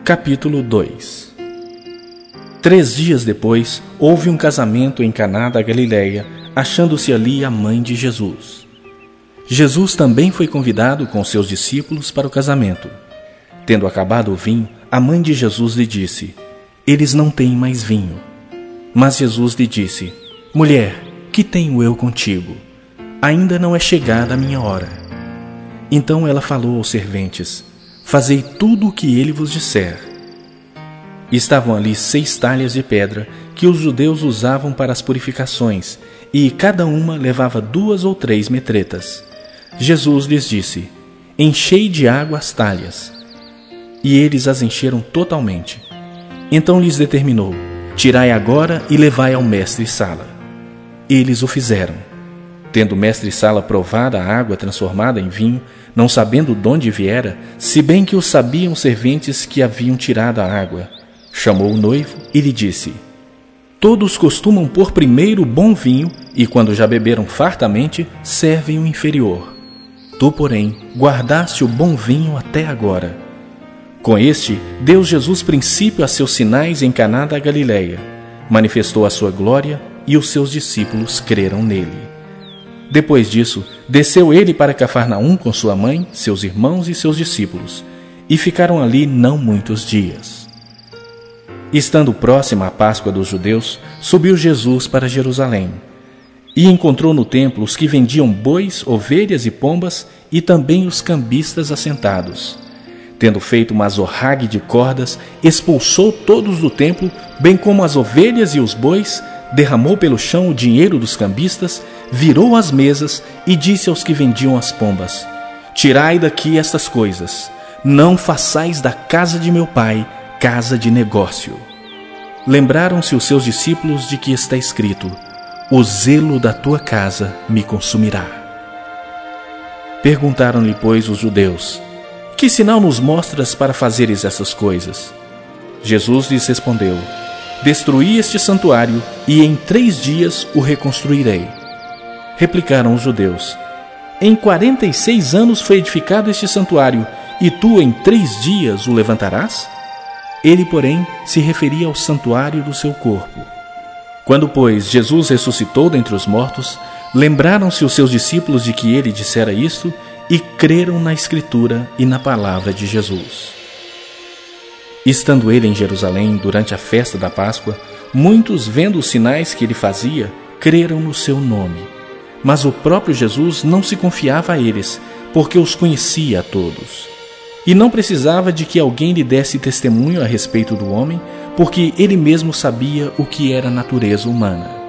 Capítulo 2. 3 dias depois, houve um casamento em Caná da Galileia, achando-se ali a mãe de Jesus. Jesus também foi convidado com seus discípulos para o casamento. Tendo acabado o vinho, a mãe de Jesus lhe disse: "Eles não têm mais vinho." Mas Jesus lhe disse: "Mulher, que tenho eu contigo? Ainda não é chegada a minha hora." Então ela falou aos serventes: "Fazei tudo o que ele vos disser." Estavam ali 6 talhas de pedra que os judeus usavam para as purificações, e cada uma levava 2 ou 3 metretas. Jesus lhes disse: "Enchei de água as talhas." E eles as encheram totalmente. Então lhes determinou: "Tirai agora e levai ao mestre-sala." Eles o fizeram. Tendo o mestre-sala provado a água transformada em vinho, não sabendo de onde viera, se bem que o sabiam os serventes que haviam tirado a água, chamou o noivo e lhe disse: "Todos costumam pôr primeiro o bom vinho, e quando já beberam fartamente, servem o inferior. Tu, porém, guardaste o bom vinho até agora." Com este, deu Jesus princípio a seus sinais em Caná da Galileia, manifestou a sua glória, e os seus discípulos creram nele. Depois disso, desceu ele para Cafarnaum com sua mãe, seus irmãos e seus discípulos, e ficaram ali não muitos dias. Estando próxima a Páscoa dos judeus, subiu Jesus para Jerusalém, e encontrou no templo os que vendiam bois, ovelhas e pombas, e também os cambistas assentados. Tendo feito uma azorrague de cordas, expulsou todos do templo, bem como as ovelhas e os bois, derramou pelo chão o dinheiro dos cambistas, virou as mesas e disse aos que vendiam as pombas: "Tirai daqui estas coisas, não façais da casa de meu pai casa de negócio." Lembraram-se os seus discípulos de que está escrito: "O zelo da tua casa me consumirá." Perguntaram-lhe, pois, os judeus: "Que sinal nos mostras para fazeres essas coisas?" Jesus lhes respondeu: "Destruí este santuário, e em 3 dias o reconstruirei." Replicaram os judeus: "Em 46 anos foi edificado este santuário, e tu em 3 dias o levantarás?" Ele, porém, se referia ao santuário do seu corpo. Quando, pois, Jesus ressuscitou dentre os mortos, lembraram-se os seus discípulos de que ele dissera isto, e creram na Escritura e na palavra de Jesus. Estando ele em Jerusalém durante a festa da Páscoa, muitos, vendo os sinais que ele fazia, creram no seu nome. Mas o próprio Jesus não se confiava a eles, porque os conhecia a todos. E não precisava de que alguém lhe desse testemunho a respeito do homem, porque ele mesmo sabia o que era a natureza humana.